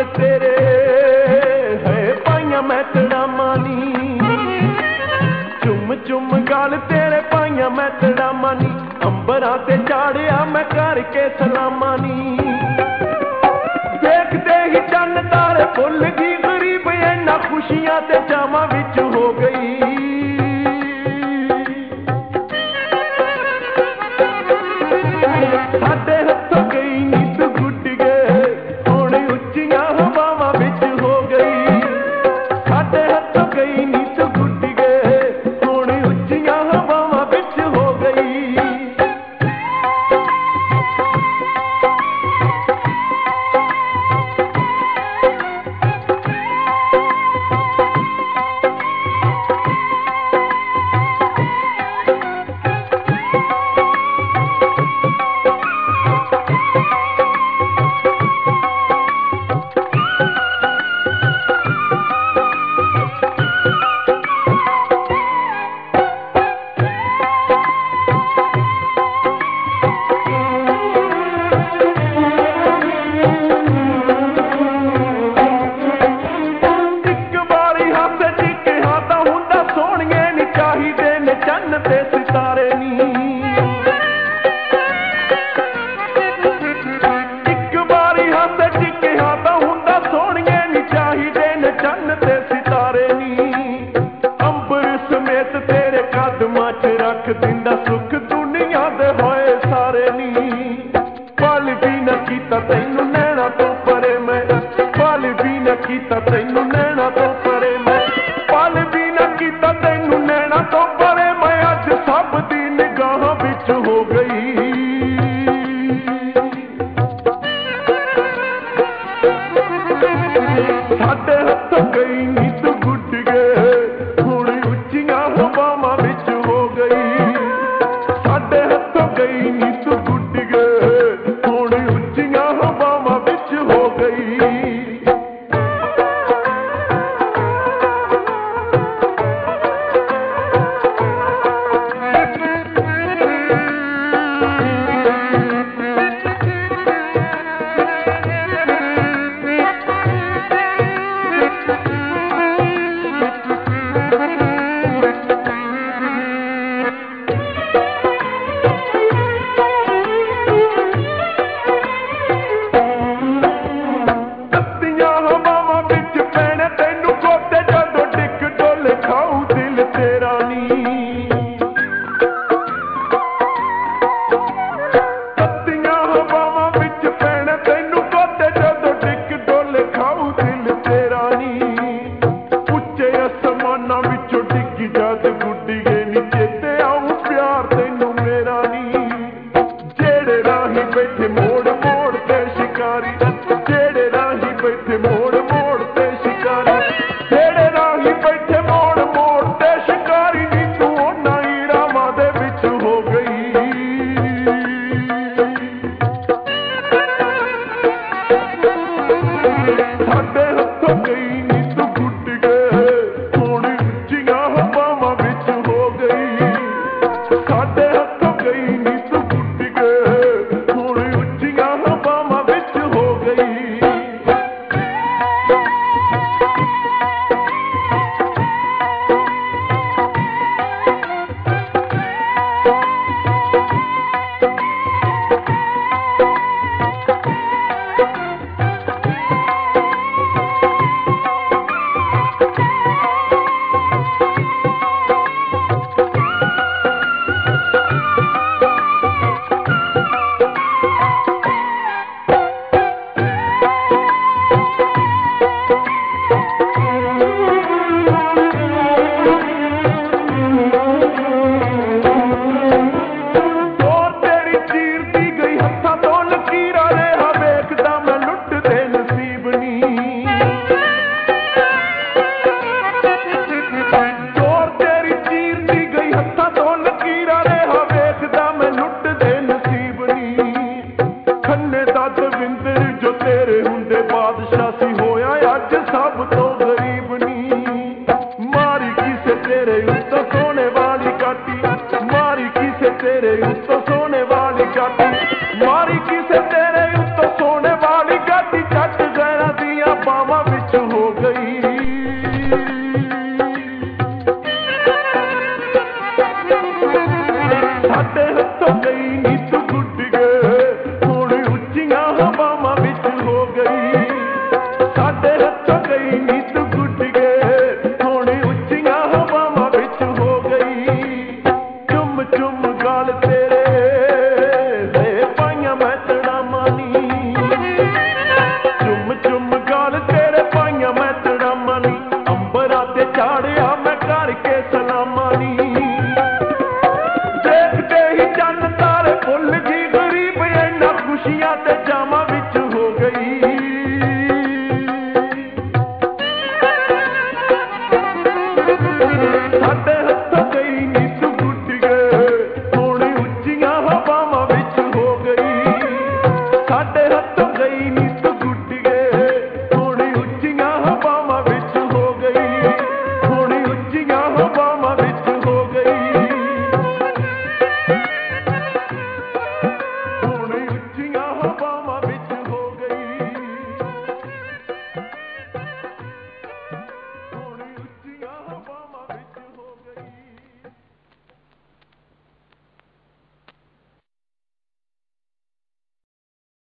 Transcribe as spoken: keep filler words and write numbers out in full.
तेरे है पाइया मैं तड़ामा नी, चुम चुम गाल तेरे पाइया मैं तड़ामा नी, अंबरा ते चाड़िया मैं करके सलामा नी। देखते ही चन्न तारे भुल गई गरीब इन्ना खुशियां ते जावां विच हो गई। साडे हथों गई नीत गुड गए हुण उच्चियां हवावां विच हो गई। साडे हथों गई नीत गुड गए हुण उच्चियां हवावां विच हो गई। चन्न ते सितारे नी एक बारी हथ टिकिया तां हुंदा सोहणिए नी चाहिदे ने चन्न ते सितारे नी। अंबर समेत तेरे कदमां च रख दिंदा सुख दुनिया दे होए सारे नी। पल भी न कीता तैनू नैना तो परे मैं, पल भी न कीता तैनू नैना तो परे मैं, पल भी न कीता तैनू नैना तो परे मैं। अज सब दी निगाह विच हो गई। साडे हथों गई नीत गुड गए हुण उच्चियां हवावां विच हो गई। साडे हथों गई नीत गुड गए हुण उच्चियां हवावां विच हो गई। दविंदर जो तेरे हुंदे बादशाह सी होया अज सब तो